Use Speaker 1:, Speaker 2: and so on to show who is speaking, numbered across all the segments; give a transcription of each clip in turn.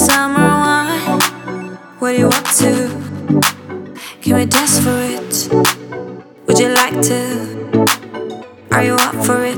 Speaker 1: summer wine. What are you up to? Can we dance for it? Would you like to? Are you up for it?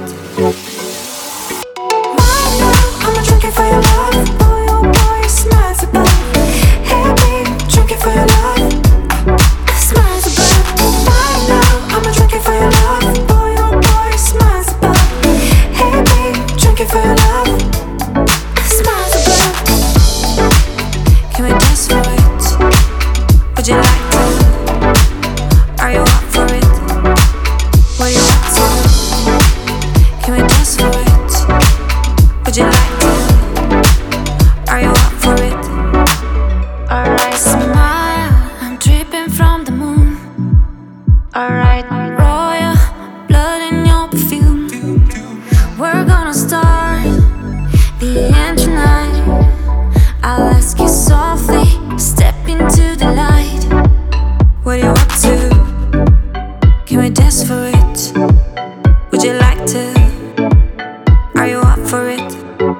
Speaker 1: Right now, I'm drinking for your love. Boy, oh boy, smiles above. Hey babe, drinking for your love. Smiles above. Right now, I'm drinking for your love. Boy, oh boy, smiles above. Hey babe, drinking for your love. Smiles above. Can we dance for it? Would you like to? Are you up for it? What are you up to? Can we dance for it? Would you like to? Are you up for it? Alright, smile, I'm dripping from the moon. Alright, royal blood in your perfume. We're gonna start the end tonight. I'll ask you softly, step into the light. What are you up to? Can we dance for it? Would you like to? Are you up for it?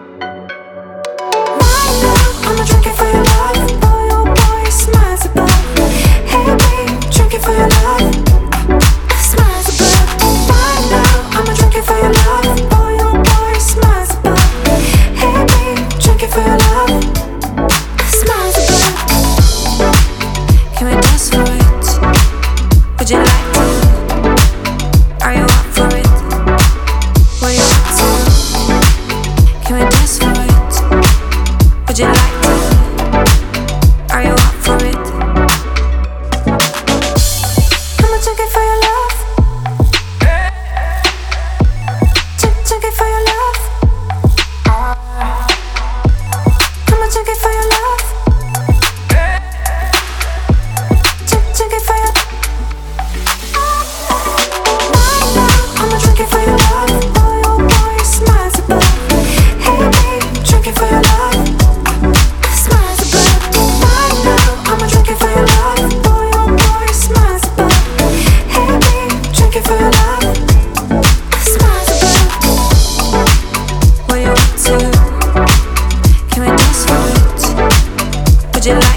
Speaker 1: Right now, I'm drinking for your love. Boy, oh boy, smiles above. Hey babe, drinking for your love. Smiles above. Right now, I'm drinking for your love. Boy, oh boy, smiles above. Hey babe, drinking for your love. Smiles above. Can we dance for it? Would you like to? Are you up for it? What are you up to? Can we dance for it? Would you like to? Are you up for it? I'm drinking for your love. Drinking for your love. I'm drinking for your love. Drinking for your. Right now, I'm drinking for your love. Boy, oh boy, smiles above. Hey babe, drinking for your love. Smiles above. Right now, I'm drinking for your love. Boy, oh boy, smiles above. Hey babe, drinking for your love. Smiles above. What are you up to? Can we dance for it? Would you like